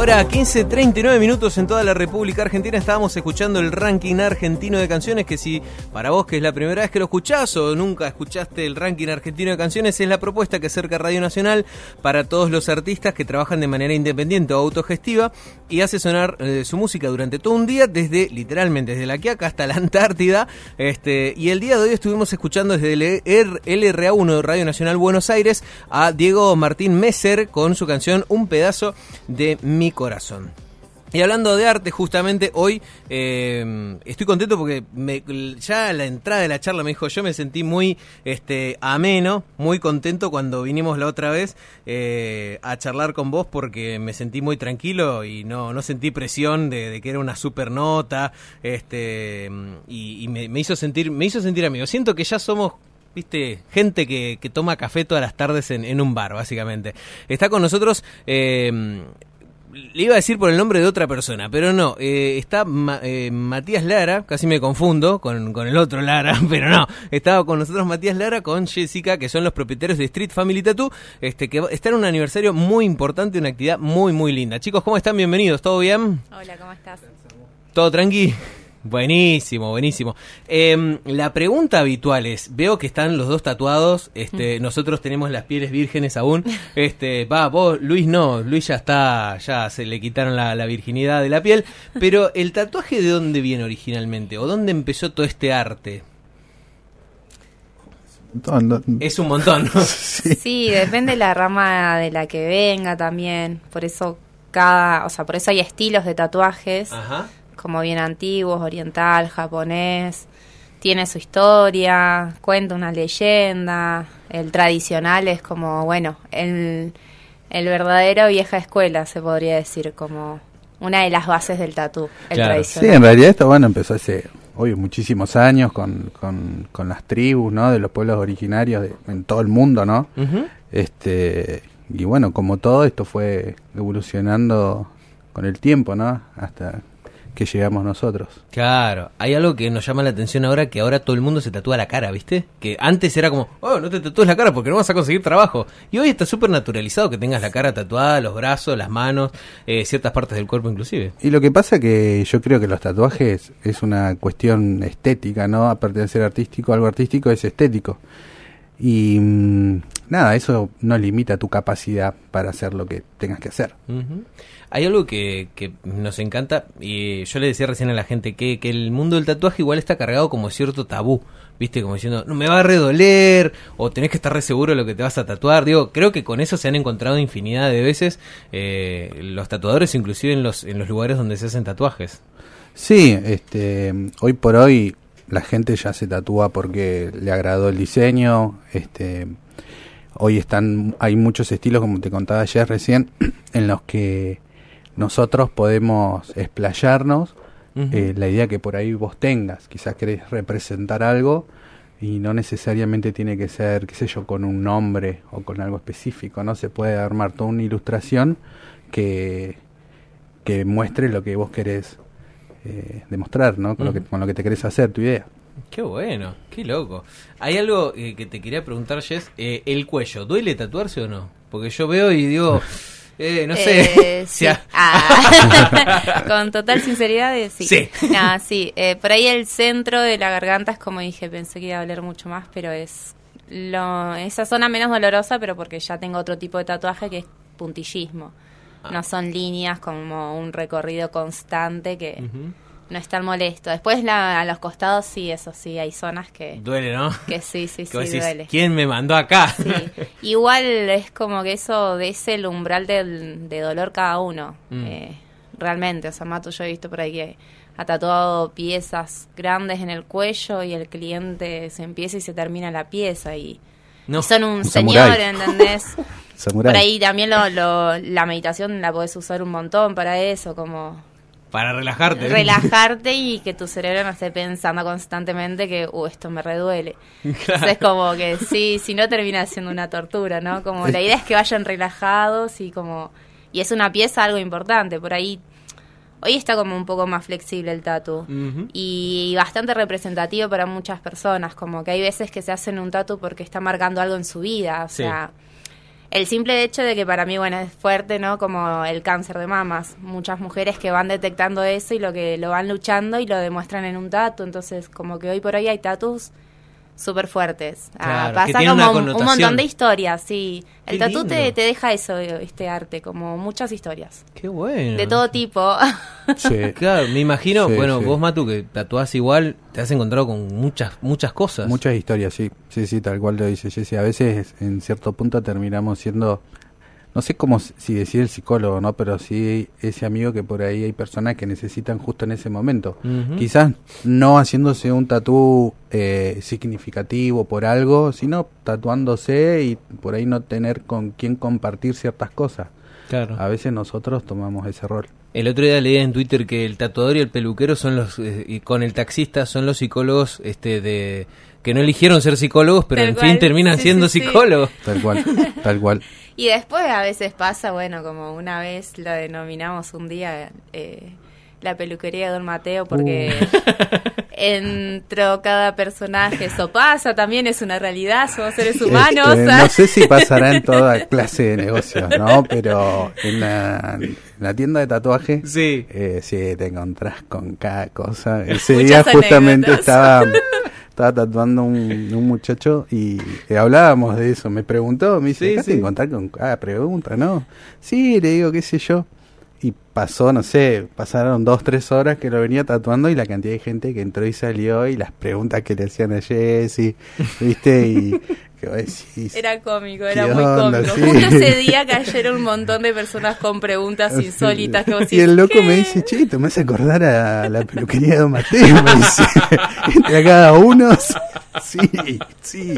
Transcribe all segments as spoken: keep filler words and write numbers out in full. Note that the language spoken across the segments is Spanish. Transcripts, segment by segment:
hora, quince treinta y nueve minutos en toda la República Argentina. Estábamos escuchando el ranking argentino de canciones, que si para vos que es la primera vez que lo escuchás o nunca escuchaste el ranking argentino de canciones, es la propuesta que acerca Radio Nacional para todos los artistas que trabajan de manera independiente o autogestiva y hace sonar eh, su música durante todo un día, desde literalmente desde la Quiaca hasta la Antártida. Este, y el día de hoy estuvimos escuchando desde el L R A uno de Radio Nacional Buenos Aires a Diego Martín Messer con su canción Un pedazo de mi corazón. Y hablando de arte, justamente hoy eh, estoy contento porque me, ya a la entrada de la charla me dijo, yo me sentí muy este ameno, muy contento cuando vinimos la otra vez eh, a charlar con vos, porque me sentí muy tranquilo y no, no sentí presión de, de que era una super nota, este, y, y me, me hizo sentir, me hizo sentir amigo. Siento que ya somos, viste, gente que, que toma café todas las tardes en, en un bar, básicamente. Está con nosotros, eh, le iba a decir por el nombre de otra persona, pero no, eh, está Ma, eh, Matías Lara, casi me confundo con, con el otro Lara, pero no, estaba con nosotros Matías Lara con Jessica, que son los propietarios de Street Family Tattoo, este, que está en un aniversario muy importante, una actividad muy, muy linda. Chicos, ¿cómo están? Bienvenidos, ¿todo bien? Hola, ¿cómo estás? ¿Todo tranqui? Buenísimo, buenísimo. Eh, la pregunta habitual es, veo que están los dos tatuados, este, nosotros tenemos las pieles vírgenes aún, este, va, vos, Luis no, Luis ya está, ya se le quitaron la, la virginidad de la piel, pero ¿el tatuaje de dónde viene originalmente? ¿O dónde empezó todo este arte? Es un montón, ¿no? Sí. Sí, depende de la rama de la que venga también, por eso cada, o sea, por eso hay estilos de tatuajes. Ajá. Como bien antiguos, oriental, japonés, tiene su historia, cuenta una leyenda. El tradicional es como, bueno, el, el verdadero vieja escuela, se podría decir, como una de las bases del tatú, el claro. tradicional. Sí, en realidad esto, bueno, empezó hace, obvio, muchísimos años con, con, con las tribus, ¿no? De los pueblos originarios de, en todo el mundo, ¿no? Uh-huh. Este, y bueno, como todo, esto fue evolucionando con el tiempo, ¿no? Hasta que llegamos nosotros. Claro, hay algo que nos llama la atención ahora, que ahora todo el mundo se tatúa la cara, ¿viste? Que antes era como, oh, no te tatúes la cara porque no vas a conseguir trabajo. Y hoy está súper naturalizado que tengas la cara tatuada, los brazos, las manos, eh, ciertas partes del cuerpo inclusive. Y lo que pasa que yo creo que los tatuajes es una cuestión estética, ¿no? Aparte de ser artístico, algo artístico es estético. Y mmm, nada, eso no limita tu capacidad para hacer lo que tengas que hacer. Uh-huh. Hay algo que, que nos encanta, y yo le decía recién a la gente que, que el mundo del tatuaje igual está cargado como cierto tabú, ¿viste? Como diciendo, no me va a redoler, o tenés que estar re seguro de lo que te vas a tatuar. Digo, creo que con eso se han encontrado infinidad de veces eh, los tatuadores, inclusive en los, en los lugares donde se hacen tatuajes. Sí, este, hoy por hoy la gente ya se tatúa porque le agradó el diseño. Este, hoy están, hay muchos estilos, como te contaba ayer recién, en los que nosotros podemos explayarnos. Uh-huh. eh, la idea que por ahí vos tengas, quizás querés representar algo y no necesariamente tiene que ser, qué sé yo, con un nombre o con algo específico, ¿no? Se puede armar toda una ilustración que, que muestre lo que vos querés eh, demostrar, ¿no? Con, uh-huh. lo que, con lo que te querés hacer, tu idea. Qué bueno, qué loco. Hay algo eh, que te quería preguntar, Jess, eh, el cuello, ¿duele tatuarse o no? Porque yo veo y digo... Eh, no sé. Eh, sí. ah. Con total sinceridad, eh, sí. Sí. No, sí. Eh, por ahí el centro de la garganta es como dije, pensé que iba a doler mucho más, pero es lo, esa zona menos dolorosa, pero porque ya tengo otro tipo de tatuaje que es puntillismo. Ah. No son líneas como un recorrido constante que... Uh-huh. No es tan molesto. Después la, a los costados sí, eso sí, hay zonas que... Duele, ¿no? Que sí, sí, sí, decís, duele. ¿Quién me mandó acá? Sí. Igual es como que eso de ese el umbral del, de dolor cada uno. Mm. Eh, realmente, o sea, Mato, yo he visto por ahí que ha tatuado piezas grandes en el cuello y el cliente se empieza y se termina la pieza y, no. y son un, un señor, samurai. ¿Entendés? Samurai. Por ahí también lo, lo, la meditación la podés usar un montón para eso, como... Para relajarte. Relajarte y que tu cerebro no esté pensando constantemente que, uh, esto me reduele. Claro. Entonces, como que sí, si no termina siendo una tortura, ¿no? Como la idea es que vayan relajados y como... Y es una pieza algo importante. Por ahí, hoy está como un poco más flexible el tatu. Uh-huh. Y bastante representativo para muchas personas. Como que hay veces que se hacen un tatu porque está marcando algo en su vida. O sea, el simple hecho de que para mí, bueno, es fuerte, ¿no? Como el cáncer de mamas. Muchas mujeres que van detectando eso y lo que lo van luchando y lo demuestran en un tatu. Entonces, como que hoy por hoy hay tatus súper fuertes. Claro, ah, pasa como un, un montón de historias, sí. El tatu te, te deja eso, este arte, como muchas historias. Qué bueno. De todo tipo. Sí. Claro, me imagino, Sí, bueno, sí. vos, Matu, que tatuás igual, te has encontrado con muchas muchas cosas. Muchas historias, sí. Sí, sí, tal cual lo dice Jessy. A veces, en cierto punto, terminamos siendo, no sé cómo si decir el psicólogo, ¿no? Pero sí ese amigo que por ahí hay personas que necesitan justo en ese momento. Uh-huh. Quizás no haciéndose un tatú eh, significativo por algo, sino tatuándose y por ahí no tener con quién compartir ciertas cosas. Claro. A veces nosotros tomamos ese rol. El otro día leí en Twitter que el tatuador y el peluquero son los, eh, y con el taxista son los psicólogos este de que no eligieron ser psicólogos, pero Tal en cual. fin terminan Sí, siendo sí, sí. psicólogos. Tal cual, tal cual. Y después a veces pasa, bueno, como una vez lo denominamos un día eh, la peluquería de Don Mateo, porque Uh. entró cada personaje, eso pasa, también es una realidad, somos seres humanos. Este, no sé si pasará en toda clase de negocios, ¿no? Pero en la, en la tienda de tatuaje, Sí. eh, sí, te encontrás con cada cosa. Ese Muchas día justamente anécdotas. estaba, estaba tatuando un, un muchacho y eh, hablábamos de eso. Me preguntó, me dice, Sí, ¿dejaste sí. de encontrar con cada pregunta, no? Sí, le digo, qué sé yo. Y pasó, no sé, pasaron dos, tres horas que lo venía tatuando y la cantidad de gente que entró y salió y las preguntas que le hacían a Jessy, ¿viste? Y que vos decís, Era cómico, era ¿qué muy onda? cómico. Sí. Justo ese día cayeron un montón de personas con preguntas insólitas. Que vos y decís, el loco ¿qué? me dice, che, te me hace acordar a la peluquería de Don Mateo, me dice, entre a cada uno. Sí, sí.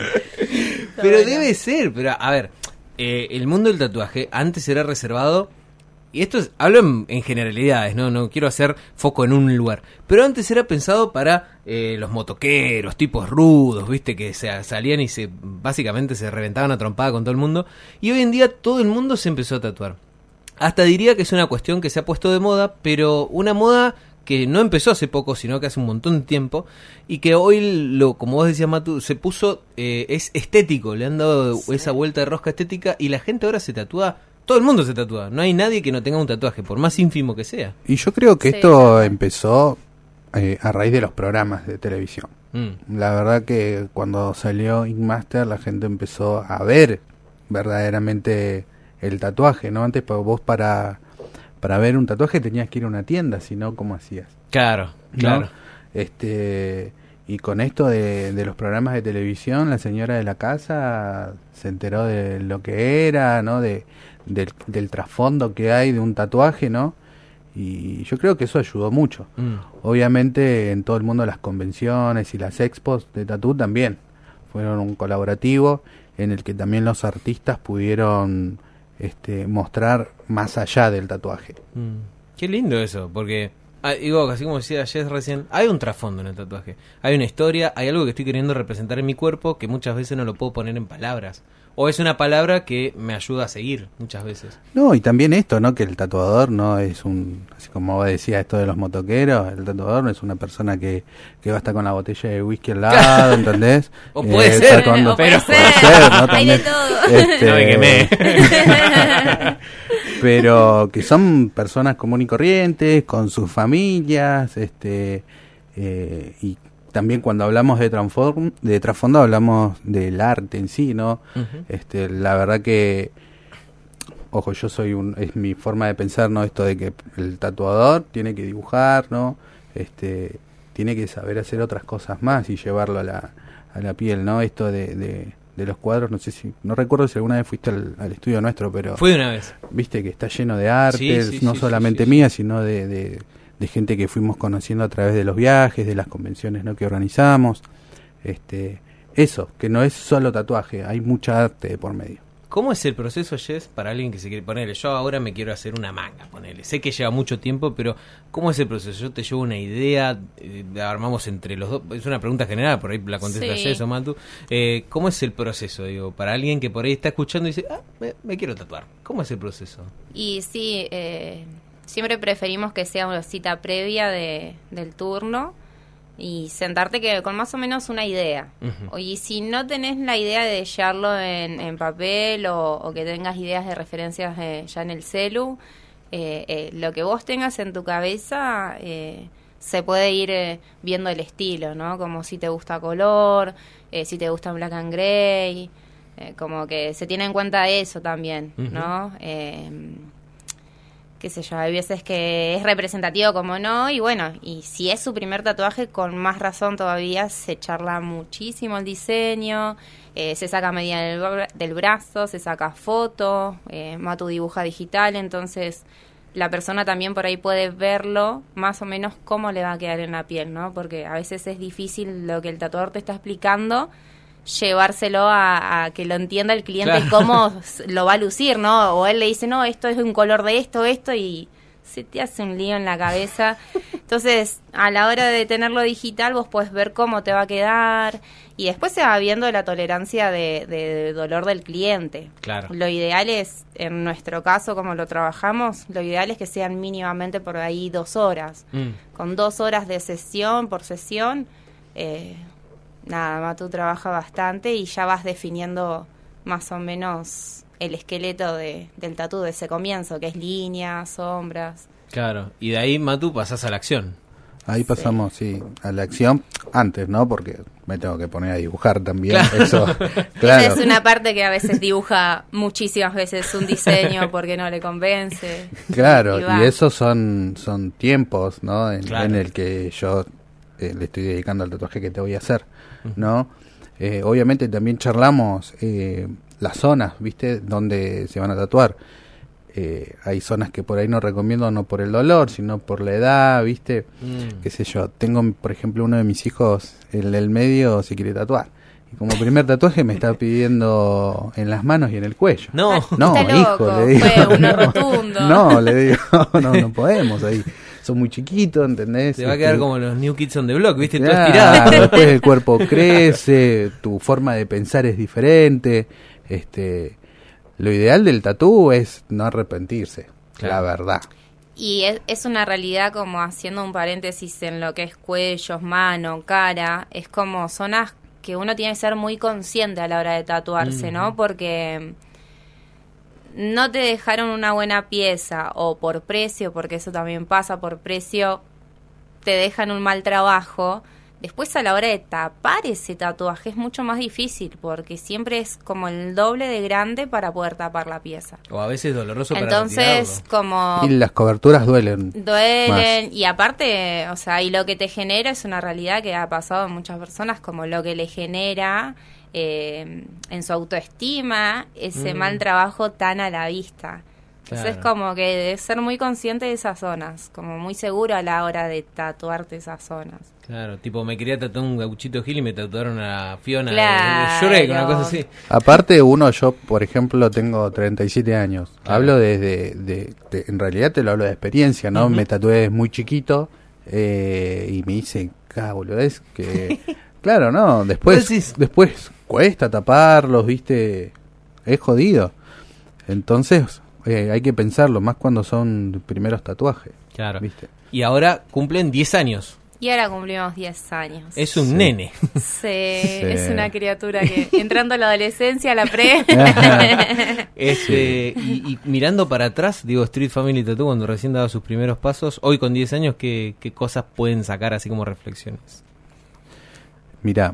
Pero bueno. debe ser, pero a ver, eh, el mundo del tatuaje antes era reservado, y esto es, hablo en, en generalidades, ¿no? No quiero hacer foco en un lugar, pero antes era pensado para eh, los motoqueros, tipos rudos, viste, que se, salían y se básicamente se reventaban a trompada con todo el mundo, y hoy en día todo el mundo se empezó a tatuar. Hasta diría que es una cuestión que se ha puesto de moda, pero una moda que no empezó hace poco, sino que hace un montón de tiempo, y que hoy, lo como vos decías, Matu, se puso, eh, es estético, le han dado Sí. esa vuelta de rosca estética, y la gente ahora se tatúa, todo el mundo se tatúa, no hay nadie que no tenga un tatuaje, por más ínfimo que sea. Y yo creo que Sí, esto claro. empezó eh, a raíz de los programas de televisión. Mm. La verdad que cuando salió Ink Master la gente empezó a ver verdaderamente el tatuaje, ¿no? Antes pues, vos para, para ver un tatuaje tenías que ir a una tienda, si no, ¿cómo hacías? Claro, ¿No? claro. Este, y con esto de, de los programas de televisión, la señora de la casa se enteró de lo que era, ¿no? De, del, del trasfondo que hay de un tatuaje, ¿no? Y yo creo que eso ayudó mucho. Mm. Obviamente en todo el mundo las convenciones y las expos de tatú también fueron un colaborativo en el que también los artistas pudieron este, mostrar más allá del tatuaje. Mm. Qué lindo eso, porque ah, digo, así como decía Jess recién, hay un trasfondo en el tatuaje, hay una historia, hay algo que estoy queriendo representar en mi cuerpo que muchas veces no lo puedo poner en palabras, o es una palabra que me ayuda a seguir muchas veces. No, y también esto, ¿no? Que el tatuador no es un, así como vos decías esto de los motoqueros, el tatuador no es una persona que, que va a estar con la botella de whisky al lado, ¿entendés? O puede ser, tatuando- o puede pero- ser, puede ser, ¿no? hay También, de todo. este, No me quemé. pero que son personas común y corrientes, con sus familias, este, eh, y también cuando hablamos de transform, de trasfondo hablamos del arte en sí, ¿no? Ujú. Este, la verdad que, ojo, yo soy un, es mi forma de pensar, ¿no? Esto de que el tatuador tiene que dibujar, ¿no? Este, tiene que saber hacer otras cosas más y llevarlo a la, a la piel, ¿no? Esto de, de, de los cuadros, no sé si, no recuerdo si alguna vez fuiste al, al estudio nuestro, pero Fue de una vez. viste que está lleno de arte, Sí, sí, no sí, solamente sí, sí, mía, sino de, de, de gente que fuimos conociendo a través de los viajes, de las convenciones, ¿no? que organizamos. Este, eso, que no es solo tatuaje, hay mucha arte de por medio. ¿Cómo es el proceso, Jess, para alguien que se quiere ponerle? Yo ahora me quiero hacer una manga, ponele. Sé que lleva mucho tiempo, pero ¿cómo es el proceso? Yo te llevo una idea, eh, la armamos entre los dos. Es una pregunta general, por ahí la contesta Sí. Jess o Matu. Eh, ¿Cómo es el proceso, digo, para alguien que por ahí está escuchando y dice, ah, me, me quiero tatuar? ¿Cómo es el proceso? Y sí, eh, siempre preferimos que sea una cita previa de, del turno y sentarte que con más o menos una idea. Uh-huh. Y si no tenés la idea de llevarlo en, en papel o, o que tengas ideas de referencias eh, ya en el celu, eh, eh, lo que vos tengas en tu cabeza eh, se puede ir eh, viendo el estilo, ¿no? Como si te gusta color, eh, si te gusta black and gray, eh, como que se tiene en cuenta eso también, uh-huh. ¿no? Eh, qué sé yo, hay veces que es representativo como no, y bueno, y si es su primer tatuaje, con más razón todavía se charla muchísimo el diseño, eh, se saca medida del, bra- del brazo, se saca foto, eh, Matu dibuja digital, entonces la persona también por ahí puede verlo más o menos cómo le va a quedar en la piel, ¿no? Porque a veces es difícil lo que el tatuador te está explicando, llevárselo a, a que lo entienda el cliente, claro. Cómo lo va a lucir, ¿no? O él le dice, no, esto es un color de esto, esto, y se te hace un lío en la cabeza. Entonces, a la hora de tenerlo digital, vos podés ver cómo te va a quedar, y después se va viendo la tolerancia de, de, de dolor del cliente. Claro. Lo ideal es, en nuestro caso, como lo trabajamos, lo ideal es que sean mínimamente por ahí dos horas. Mm. Con dos horas de sesión por sesión, eh, nada, Matu trabaja bastante y ya vas definiendo más o menos el esqueleto de, del tatú de ese comienzo, que es líneas, sombras. Claro, y de ahí, Matu, pasás a la acción. Ahí pasamos, sí, sí a la acción antes, ¿no? Porque me tengo que poner a dibujar también. Claro. Eso, claro. Esa es una parte que a veces dibuja muchísimas veces un diseño porque no le convence. Claro, y, y esos son, son tiempos, ¿no? En, claro. en el que yo eh, le estoy dedicando al tatuaje que te voy a hacer, ¿no? Eh, obviamente también charlamos eh, las zonas, ¿viste? Donde se van a tatuar. Eh, hay zonas que por ahí no recomiendo, no por el dolor, sino por la edad, ¿viste? Mm. Qué sé yo. Tengo, por ejemplo, uno de mis hijos, el del medio, se quiere tatuar. Y como primer tatuaje me está pidiendo en las manos y en el cuello. No, no, está hijo, loco, le digo. Fue uno no, rotundo. No, le digo, no, no podemos ahí. Son muy chiquitos, ¿entendés? Te va a quedar este, como los New Kids on the Block, ¿viste? Claro, todo estirado. Después el cuerpo crece, tu forma de pensar es diferente. Este, lo ideal del tatú es no arrepentirse, claro. La verdad. Y es, es una realidad, como haciendo un paréntesis en lo que es cuellos, mano, cara, es como zonas que uno tiene que ser muy consciente a la hora de tatuarse, mm. ¿no? Porque no te dejaron una buena pieza, o por precio, porque eso también pasa, por precio te dejan un mal trabajo. Después, a la hora de tapar ese tatuaje es mucho más difícil, porque siempre es como el doble de grande para poder tapar la pieza. O a veces doloroso para Entonces, como... Y las coberturas duelen. Duelen, más. Y aparte, o sea, y lo que te genera es una realidad que ha pasado en muchas personas, como lo que le genera eh, en su autoestima ese mm. mal trabajo tan a la vista. Entonces, claro. Como que debe ser muy consciente de esas zonas, como muy seguro a la hora de tatuarte esas zonas. Claro, tipo, me quería tatuar un gauchito Gil y me tatuaron a Fiona claro. de Shrek, una cosa así. Aparte, uno, yo, por ejemplo, tengo treinta y siete años. Claro. Hablo desde, de, de, en realidad te lo hablo de experiencia, ¿no? Uh-huh. Me tatué muy chiquito eh, y me hice, ah, boludez, que... claro, ¿no? Después, después cuesta taparlos, ¿viste? Es jodido. Entonces... Eh, hay que pensarlo, más cuando son primeros tatuajes. Claro. ¿Viste? Y ahora cumplen diez años. Y ahora cumplimos diez años. Es un sí. nene. Sí, sí, es una criatura que entrando a la adolescencia, a la pre. este, y, y mirando para atrás, digo, Street Family Tattoo, cuando recién daba sus primeros pasos, hoy con diez años, ¿qué, qué cosas pueden sacar así como reflexiones? Mira,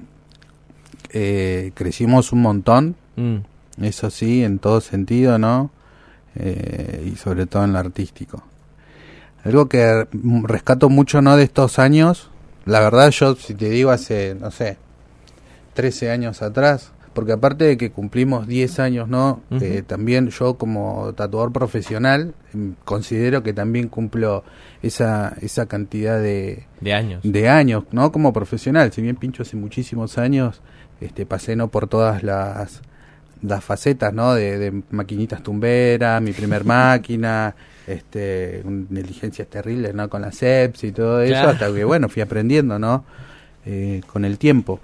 eh, crecimos un montón, mm. eso sí, en todo sentido, ¿no? Eh, y sobre todo en lo artístico. Algo que rescato mucho, ¿no?, de estos años, la verdad, yo, si te digo, hace, no sé, trece años atrás, porque aparte de que cumplimos diez años, ¿no? Uh-huh. Eh, también yo, como tatuador profesional, considero que también cumplo esa esa cantidad de... De años. De años, ¿no? Como profesional, si bien pincho hace muchísimos años, este pasé, ¿no?, por todas las... las facetas, ¿no? De, de maquinitas tumberas, mi primer máquina, este, un, negligencias terribles, ¿no? Con la sepsis y todo eso, claro. Hasta que, bueno, fui aprendiendo, ¿no? Eh, con el tiempo.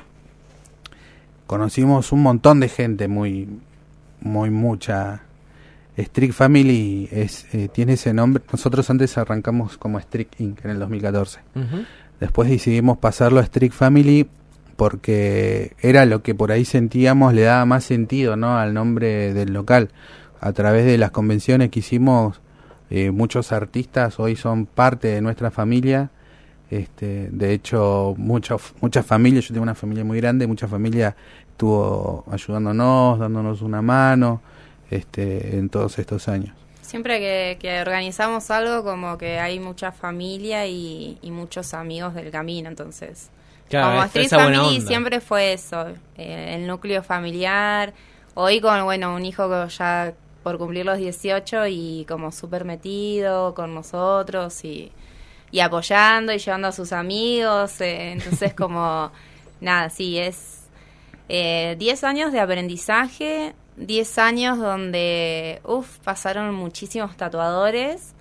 Conocimos un montón de gente, muy, muy mucha. Street Family es, eh, tiene ese nombre. Nosotros antes arrancamos como Street Incorporated en el dos mil catorce. Uh-huh. Después decidimos pasarlo a Strict Family porque era lo que por ahí sentíamos le daba más sentido, ¿no?, al nombre del local. A través de las convenciones que hicimos, eh, muchos artistas hoy son parte de nuestra familia. Este, de hecho, muchas muchas familias, yo tengo una familia muy grande, mucha familia estuvo ayudándonos, dándonos una mano, este, en todos estos años. Siempre que, que organizamos algo, como que hay mucha familia y, y muchos amigos del camino, entonces... Claro, como esa, Street esa buena Family onda. siempre fue eso, eh, el núcleo familiar. Hoy con, bueno, un hijo que ya por cumplir los dieciocho y como súper metido con nosotros y, y apoyando y llevando a sus amigos. Eh, entonces como, nada, sí, es eh, diez años de aprendizaje, diez años donde, uff, pasaron muchísimos tatuadores.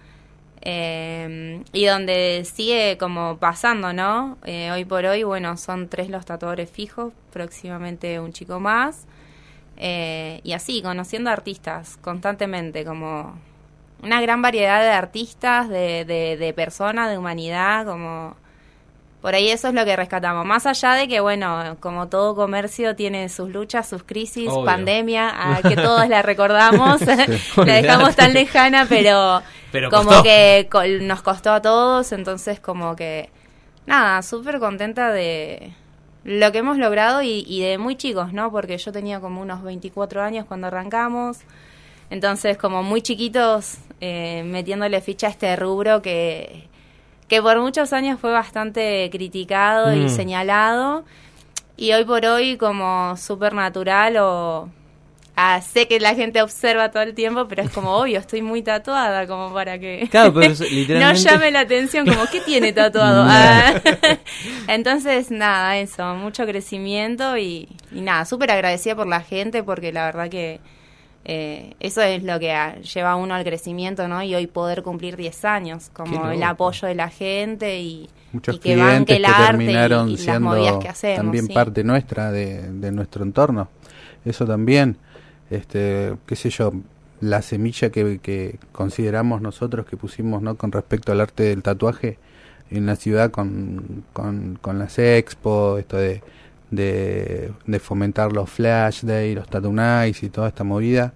Eh, y donde sigue como pasando, ¿no? Eh, hoy por hoy, bueno, son tres los tatuadores fijos, próximamente un chico más, eh, y así, conociendo artistas constantemente, como una gran variedad de artistas, de, de, de personas, de humanidad, como... Por ahí eso es lo que rescatamos. Más allá de que, bueno, como todo comercio tiene sus luchas, sus crisis, obvio, pandemia, a que todos la recordamos, la dejamos tan lejana, pero, pero como costó. que co- nos costó a todos, entonces como que, nada, súper contenta de lo que hemos logrado y, y de muy chicos, ¿no? Porque yo tenía como unos veinticuatro años cuando arrancamos, entonces como muy chiquitos, eh, metiéndole ficha a este rubro que... que por muchos años fue bastante criticado mm. y señalado, y hoy por hoy como súper natural o... Ah, sé que la gente observa todo el tiempo, pero es como obvio, estoy muy tatuada como para que Claro, pero eso, literalmente... no llame la atención, como ¿qué tiene tatuado? Ah. Entonces, nada, eso, mucho crecimiento y, y nada, súper agradecida por la gente, porque la verdad que Eh, eso es lo que a, lleva a uno al crecimiento, ¿no? Y hoy poder cumplir diez años, como el apoyo de la gente y, muchos y que clientes banque el que arte terminaron y, y las siendo movidas que hacemos. también ¿sí? parte nuestra de, de nuestro entorno. Eso también, este, qué sé yo, la semilla que, que consideramos nosotros que pusimos, ¿no?, con respecto al arte del tatuaje en la ciudad con, con, con las expo, esto de De, de fomentar los flash day, los tattoo nights y toda esta movida,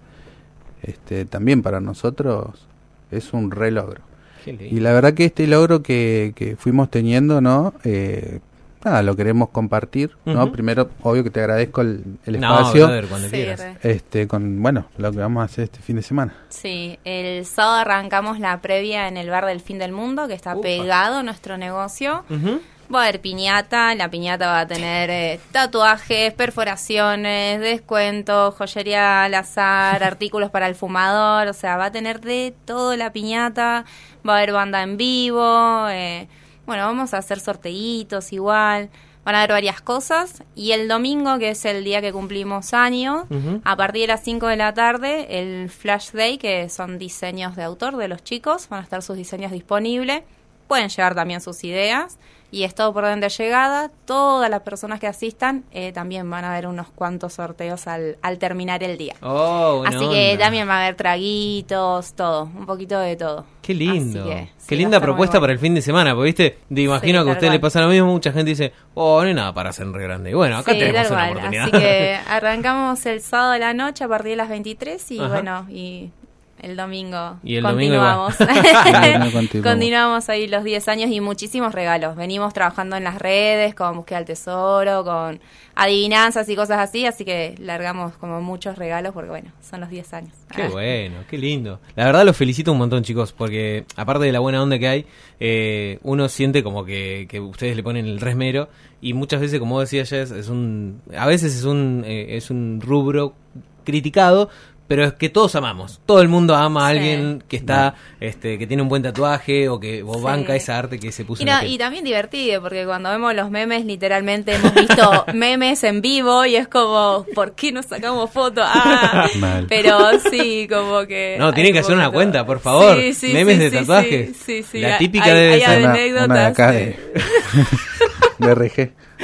este, también para nosotros es un re logro. Y la verdad que este logro que, que fuimos teniendo, ¿no? Eh, nada, lo queremos compartir, ¿no? Uh-huh. Primero, obvio que te agradezco el, el no, espacio. Brother, cuando sí, quieras. Este, con, bueno, lo que vamos a hacer este fin de semana. Sí, el sábado arrancamos la previa en el Bar del Fin del Mundo, que está Upa. pegado a nuestro negocio. Uh-huh. Va a haber piñata, la piñata va a tener eh, tatuajes, perforaciones, descuentos, joyería al azar, artículos para el fumador, o sea, va a tener de todo la piñata, va a haber banda en vivo, eh, bueno, vamos a hacer sorteitos igual, van a haber varias cosas, y el domingo, que es el día que cumplimos años, uh-huh. a partir de las cinco de la tarde, el Flash Day, que son diseños de autor de los chicos, van a estar sus diseños disponibles, pueden llevar también sus ideas, y es todo por orden de llegada. Todas las personas que asistan eh, también van a haber unos cuantos sorteos al, al terminar el día. Oh, así onda. que también va a haber traguitos, todo, un poquito de todo. Qué lindo. Que, sí, Qué linda propuesta bueno. para el fin de semana, porque viste, te imagino sí, que a usted le pasa lo mismo, mucha gente dice, oh, no hay nada para hacer en re grande. Y bueno, acá sí, tenemos una oportunidad. Así que arrancamos el sábado de la noche a partir de las veintitrés y Ajá. bueno, y... El domingo y el continuamos. Domingo continuamos. Continuamos ahí los diez años y muchísimos regalos. Venimos trabajando en las redes con búsqueda del tesoro, con adivinanzas y cosas así, así que largamos como muchos regalos porque bueno, son los diez años. Qué ah. bueno, qué lindo. La verdad los felicito un montón, chicos, porque aparte de la buena onda que hay, eh, uno siente como que, que ustedes le ponen el resmero y muchas veces, como decía Jess, es un, a veces es un, eh, es un rubro criticado, pero es que todos amamos. Todo el mundo ama a sí. alguien que está, este, que tiene un buen tatuaje o que o sí. banca esa arte que se puso y, en no, la piel. Y también divertido, porque cuando vemos los memes, literalmente hemos visto memes en vivo y es como, ¿por qué no sacamos fotos? Ah, pero sí, como que... No, tienen que hacer una cuenta, por favor. Sí, sí, memes sí, de tatuajes. Sí, sí, sí. La típica hay, debe hay ser anécdotas, una, una de acá sí. de, de R G.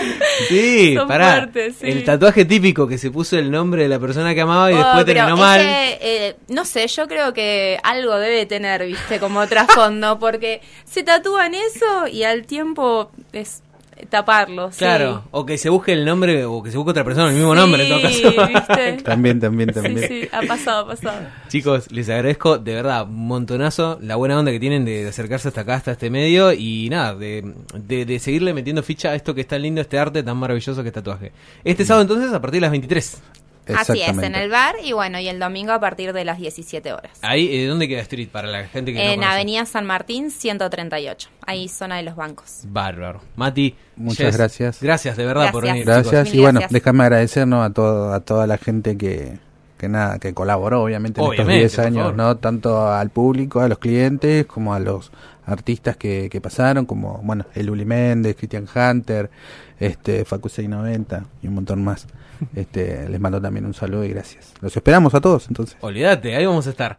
Sí, Son pará. fuertes, sí. El tatuaje típico que se puso el nombre de la persona que amaba y Oh, después pero terminó es mal. que, eh, no sé, yo creo que algo debe tener, viste, como trasfondo, porque se tatúan eso y al tiempo es taparlo. Claro, sí. o que se busque el nombre, o que se busque otra persona, el mismo nombre en todo caso. ¿viste? También, también, también. Sí, sí, ha pasado, ha pasado. Chicos, les agradezco de verdad un montonazo la buena onda que tienen de, de acercarse hasta acá, hasta este medio y nada, de, de, de seguirle metiendo ficha a esto que es tan lindo, este arte tan maravilloso que es tatuaje. Este sábado entonces a partir de las veintitrés. Así es, en el bar y bueno, y el domingo a partir de las diecisiete horas. Ahí, eh, ¿dónde queda Street para la gente que no En conoce? Avenida San Martín ciento treinta y ocho, ahí zona de los bancos. Bárbaro. Mati, muchas Jess, gracias. Gracias de verdad Gracias. por venir. Gracias Mil y bueno, gracias. déjame agradecernos a todo, a toda la gente que, que nada, que colaboró obviamente en Obviamente, estos diez años, por favor. ¿no? Tanto al público, a los clientes, como a los artistas que, que pasaron, como bueno, el Uli Méndez, Christian Hunter, este Facu seiscientos noventa y un montón más. Este, les mando también un saludo y gracias. Los esperamos a todos entonces. Olvídate, ahí vamos a estar.